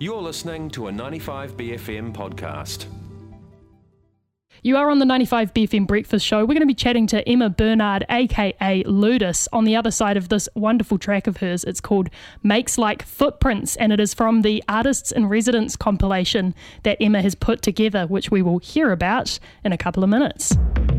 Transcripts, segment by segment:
You're listening to a 95BFM podcast. You are on the 95BFM Breakfast Show. We're going to be chatting to Emma Bernard, aka Ludus, on the other side of this wonderful track of hers. It's called Makes Like Footprints, and it is from the Artists in Residence compilation that Emma has put together, which we will hear about in a couple of minutes.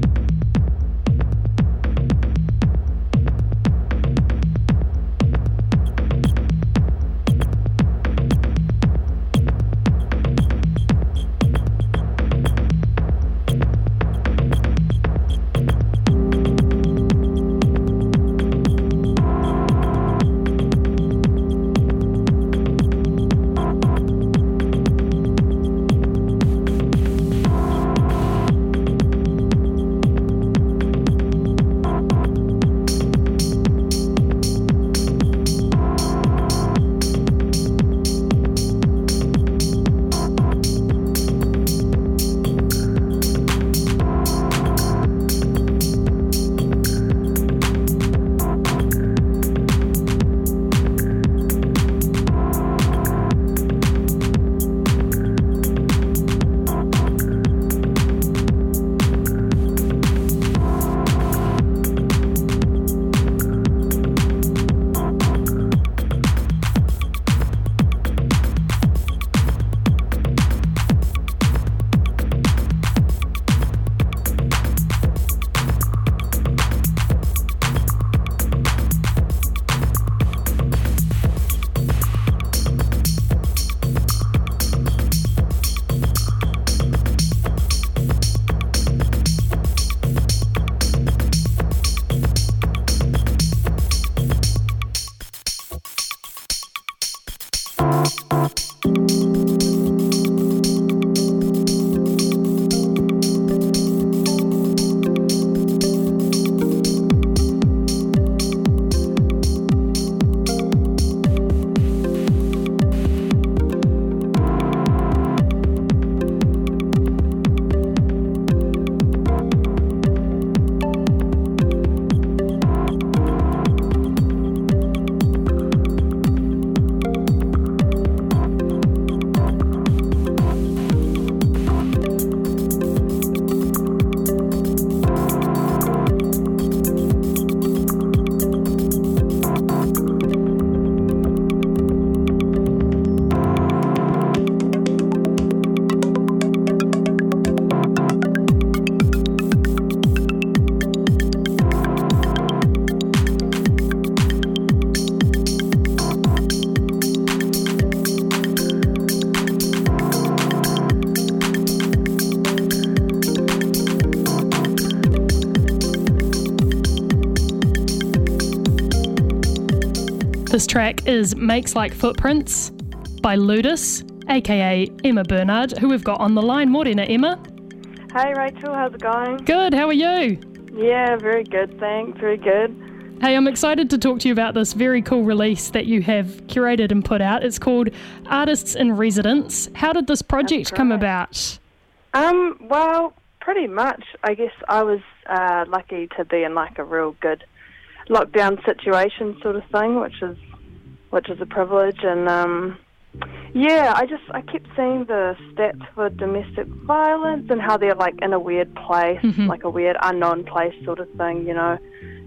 This track is Makes Like Footprints by Ludus, aka Emma Bernard, who we've got on the line. Morena, Emma. Hey Rachel, how's it going? Good, how are you? Yeah, very good, thanks, very good. Hey, I'm excited to talk to you about this very cool release that you have curated and put out. It's called Artists in Residence. How did this project come about? Well, pretty much. I guess I was lucky to be in like a real good lockdown situation sort of thing, which is a privilege. And I kept seeing the stats for domestic violence and how they're like in a weird place, like a weird unknown place sort of thing, you know.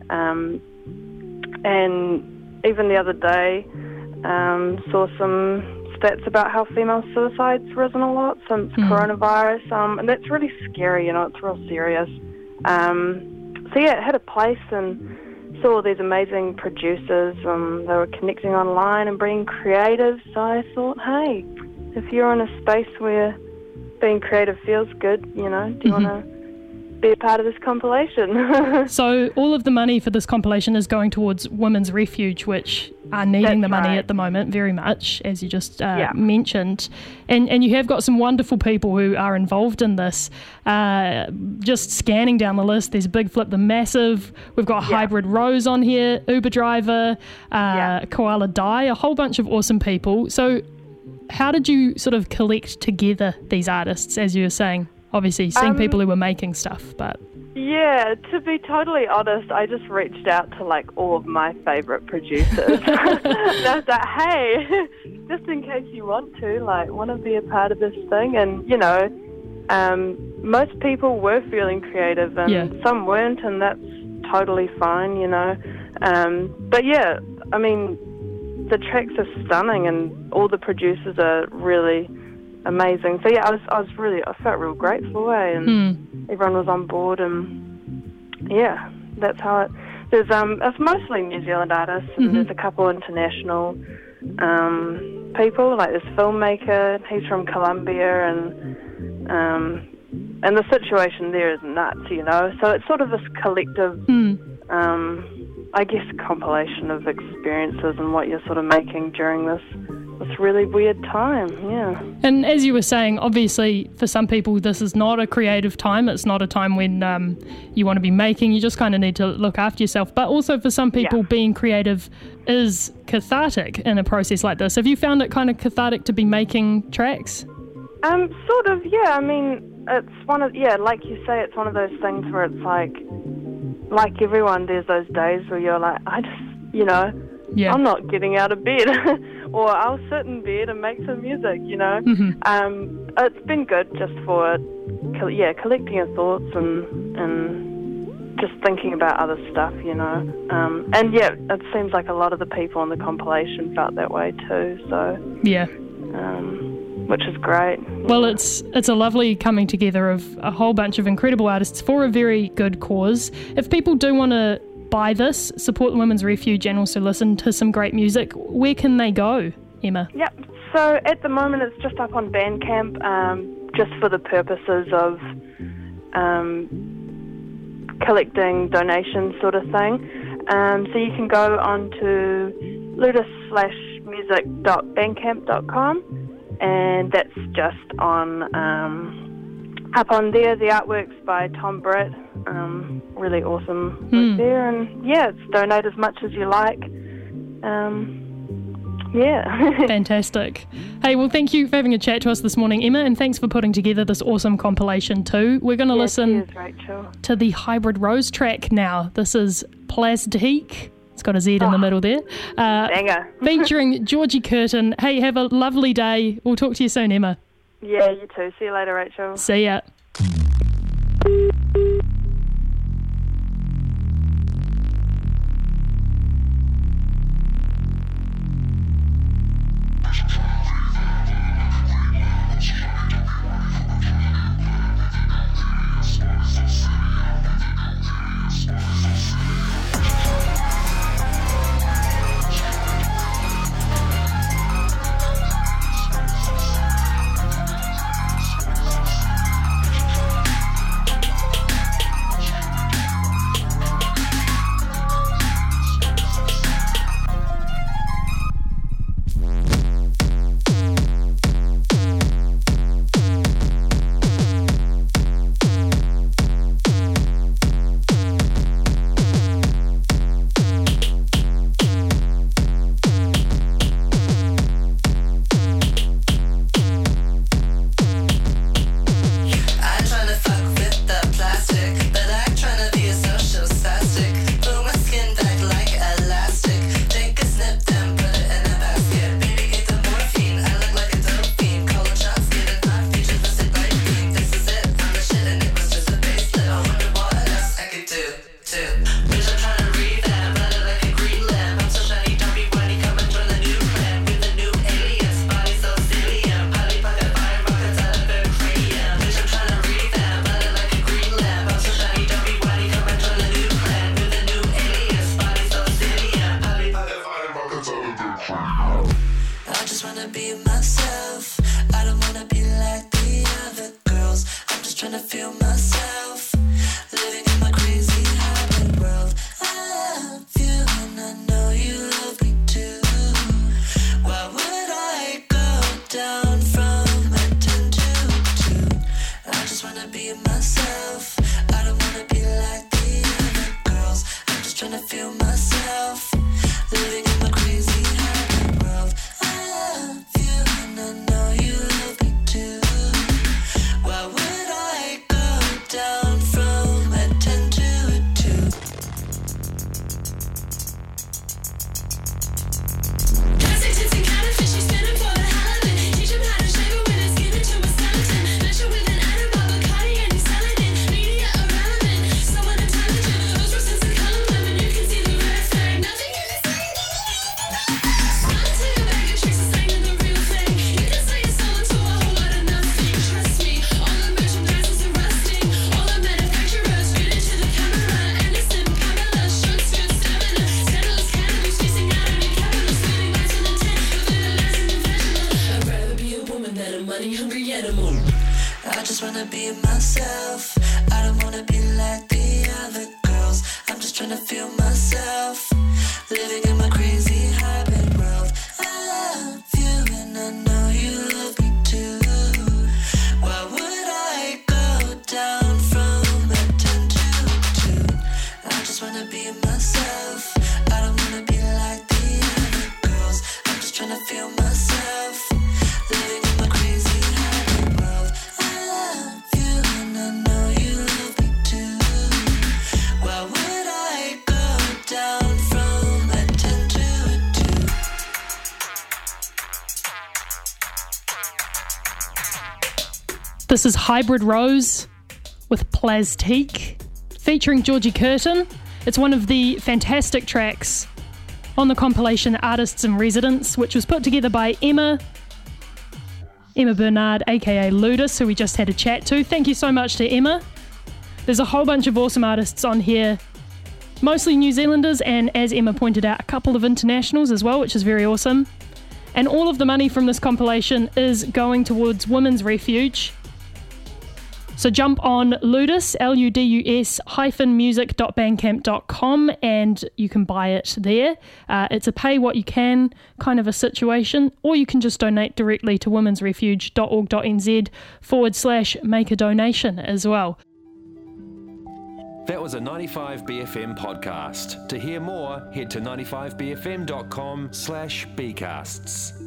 And even the other day, saw some stats about how female suicide's risen a lot since coronavirus, and that's really scary, you know, it's real serious. It had a place, and saw all these amazing producers, they were connecting online and being creative, so I thought, hey, if you're in a space where being creative feels good, you know, do you want to be a part of this compilation? So all of the money for this compilation is going towards Women's Refuge, which are needing the money at the moment very much, as you just mentioned. And you have got some wonderful people who are involved in this. Just scanning down the list, there's Big Flip the Massive, we've got Hybrid Rose on here, Uber Driver, Koala Die, a whole bunch of awesome people. So how did you sort of collect together these artists, as you were saying? Obviously, seeing people who were making stuff, but... Yeah, to be totally honest, I just reached out to like all of my favourite producers. And I was like, hey, just in case you want to, like, want to be a part of this thing. And, you know, most people were feeling creative and some weren't, and that's totally fine, you know. But yeah, I mean, the tracks are stunning and all the producers are really amazing. So yeah, I felt real grateful, and everyone was on board, and yeah, that's how it. There's it's mostly New Zealand artists, and there's a couple international people. Like this filmmaker, he's from Colombia, and the situation there is nuts, you know. So it's sort of this collective, I guess, compilation of experiences and what you're sort of making during this really weird time, yeah. And as you were saying, obviously for some people this is not a creative time. It's not a time when you want to be making. You just kind of need to look after yourself. But also for some people, being creative is cathartic in a process like this. Have you found it kind of cathartic to be making tracks? Sort of, yeah. I mean, it's one of, like you say, it's one of those things where it's like everyone, there's those days where you're like, I just, you know, I'm not getting out of bed, or I'll sit in bed and make some music, you know. It's been good just for, collecting your thoughts and just thinking about other stuff, you know. And yeah, it seems like a lot of the people on the compilation felt that way too, so. Yeah. Which is great. Well, it's a lovely coming together of a whole bunch of incredible artists for a very good cause. If people do want to buy this, support the Women's Refuge, and also listen to some great music, where can they go, Emma? Yep. So at the moment it's just up on Bandcamp, just for the purposes of collecting donations sort of thing. So you can go on to ludus/music.bandcamp.com, and that's just on up on there. The artwork's by Tom Britt, really awesome work there, and yeah, it's donate as much as you like. Fantastic. Hey, well, thank you for having a chat to us this morning, Emma, and thanks for putting together this awesome compilation too. We're going to listen to the Hybrid Rose track now. This is Plastique. It's got a Z in the middle there. Banger. Featuring Georgie Curtin. Hey, have a lovely day. We'll talk to you soon, Emma. Yeah, you too. See you later, Rachel. See ya. Down wanna be myself. I don't wanna be like the other girls. I'm just trying to feel myself. Living in my crazy hybrid world. I love you and I know you love me too. Why would I go down from a 10 to a 2? I just wanna be myself. I don't wanna be like the other girls. I'm just trying to feel myself. Living in my crazy hybrid world. I love you and I know you love me too. Why would I go down from a 10 to a 2? This is Hybrid Rose with Plastique, featuring Georgie Curtin. It's one of the fantastic tracks on the compilation Artists in Residence, which was put together by Emma Bernard, aka Ludus, who we just had a chat to. Thank you so much to Emma. There's a whole bunch of awesome artists on here, mostly New Zealanders, and as Emma pointed out, a couple of internationals as well, which is very awesome. And all of the money from this compilation is going towards Women's Refuge. So jump on Ludus, ludus-music.bandcamp.com, and you can buy it there. It's a pay what you can kind of a situation, or you can just donate directly to womensrefuge.org.nz/make a donation as well. That was a 95BFM podcast. To hear more, head to 95bfm.com/bcasts.